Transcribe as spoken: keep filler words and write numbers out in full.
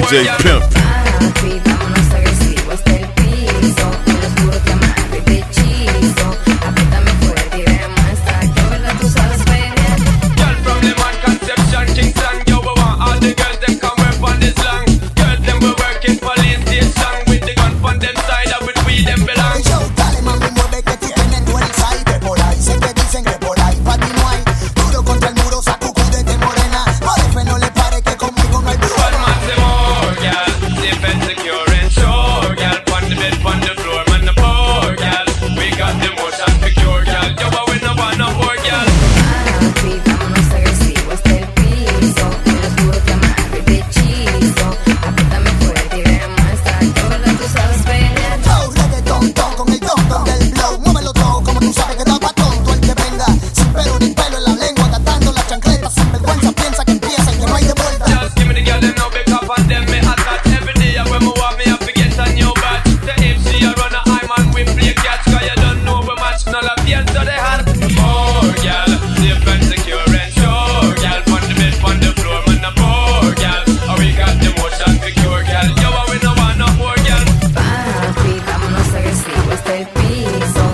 J Pimp. Papi, vámonos agresivo hasta el piso. En lo oscuro te amarro y te hechizo. Apriétame fuerte y demuestra que en verdad tú sabes pelear. Girl from the man Conception, Kingston, yo we want all the girls them come work on this long. Girls them we working police station with the gun from them side of it we them belong. Yo, dale mami, mueve que tú tienes tu el side. Por ahí sé que dicen que por ahí pa' ti no hay. Duro contra el muro, sacúdete morena. Por F no le pare que conmigo no hay One problema. man say more, girl, safe and secure and sure, girl. On the bed, on the floor, man the poor, girl. We got the motion secure, girl. Yo, but we no want no more, girl. Papi, vámonos agresivo hasta el piso. En lo oscuro te amarro y te hechizo. Apriétame fuerte y demuestra que en verdad tú sabes pelear. Flow, reggaetón, ton, con el don, don del blow. Muévelo todo como tú sabes que da pa' tonto el que venga. Sin pelo ni pelo en la lengua, gastando las chancletas. Sin vergüenza piensa que empieza y que no hay de vuelta. Just give me the girl, them know big up on them, me hot hot. Every day when me walk, me have to get a new batch. The M C a run a high man, we play catch. Cause you don't know we match, none of the answer they had. More, girl, safe and secure and sure, girl. On the bed, on the floor, man a poor, girl. Oh, we got the motion secure, girl. Yo, we no want no more, girl. Papi, vámonos agresivo hasta el piso.